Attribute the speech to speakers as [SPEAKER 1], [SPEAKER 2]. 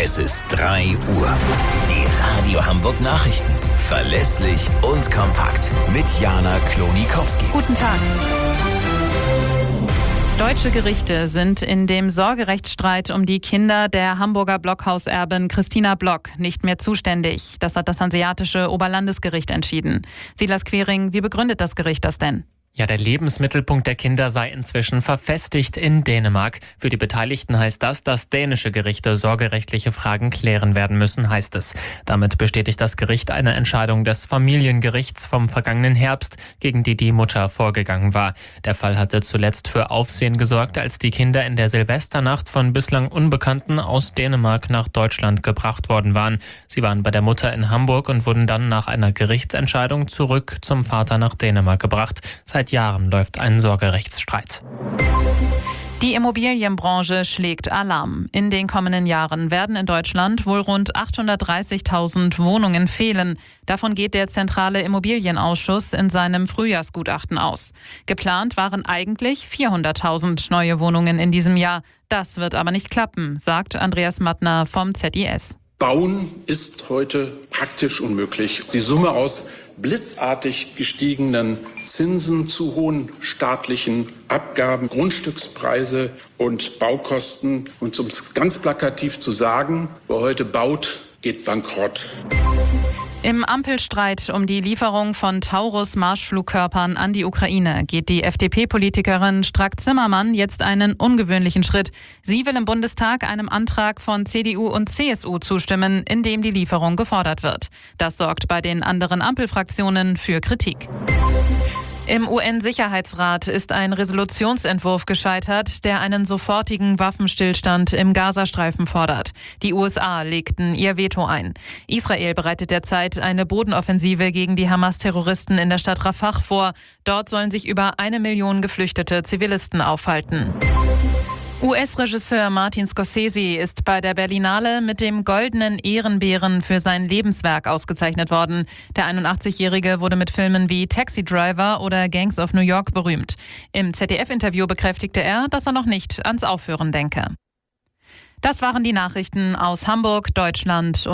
[SPEAKER 1] Es ist 3 Uhr. Die Radio Hamburg Nachrichten. Verlässlich und kompakt. Mit Jana Klonikowski.
[SPEAKER 2] Guten Tag. Deutsche Gerichte sind in dem Sorgerechtsstreit um die Kinder der Hamburger Blockhauserbin Christina Block nicht mehr zuständig. Das hat das Hanseatische Oberlandesgericht entschieden. Silas Quering, wie begründet das Gericht das denn?
[SPEAKER 3] Ja, der Lebensmittelpunkt der Kinder sei inzwischen verfestigt in Dänemark. Für die Beteiligten heißt das, dass dänische Gerichte sorgerechtliche Fragen klären werden müssen, heißt es. Damit bestätigt das Gericht eine Entscheidung des Familiengerichts vom vergangenen Herbst, gegen die die Mutter vorgegangen war. Der Fall hatte zuletzt für Aufsehen gesorgt, als die Kinder in der Silvesternacht von bislang Unbekannten aus Dänemark nach Deutschland gebracht worden waren. Sie waren bei der Mutter in Hamburg und wurden dann nach einer Gerichtsentscheidung zurück zum Vater nach Dänemark gebracht. Seit Jahren läuft ein Sorgerechtsstreit.
[SPEAKER 2] Die Immobilienbranche schlägt Alarm. In den kommenden Jahren werden in Deutschland wohl rund 830.000 Wohnungen fehlen. Davon geht der Zentrale Immobilienausschuss in seinem Frühjahrsgutachten aus. Geplant waren eigentlich 400.000 neue Wohnungen in diesem Jahr. Das wird aber nicht klappen, sagt Andreas Mattner vom ZIS.
[SPEAKER 4] Bauen ist heute praktisch unmöglich. Die Summe aus blitzartig gestiegenen Zinsen, zu hohen staatlichen Abgaben, Grundstückspreise und Baukosten. Und um es ganz plakativ zu sagen, wer heute baut, geht bankrott.
[SPEAKER 2] Im Ampelstreit um die Lieferung von Taurus-Marschflugkörpern an die Ukraine geht die FDP-Politikerin Strack-Zimmermann jetzt einen ungewöhnlichen Schritt. Sie will im Bundestag einem Antrag von CDU und CSU zustimmen, in dem die Lieferung gefordert wird. Das sorgt bei den anderen Ampelfraktionen für Kritik. Im UN-Sicherheitsrat ist ein Resolutionsentwurf gescheitert, der einen sofortigen Waffenstillstand im Gazastreifen fordert. Die USA legten ihr Veto ein. Israel bereitet derzeit eine Bodenoffensive gegen die Hamas-Terroristen in der Stadt Rafah vor. Dort sollen sich über 1 Million geflüchtete Zivilisten aufhalten. US-Regisseur Martin Scorsese ist bei der Berlinale mit dem Goldenen Ehrenbären für sein Lebenswerk ausgezeichnet worden. Der 81-Jährige wurde mit Filmen wie Taxi Driver oder Gangs of New York berühmt. Im ZDF-Interview bekräftigte er, dass er noch nicht ans Aufhören denke. Das waren die Nachrichten aus Hamburg, Deutschland.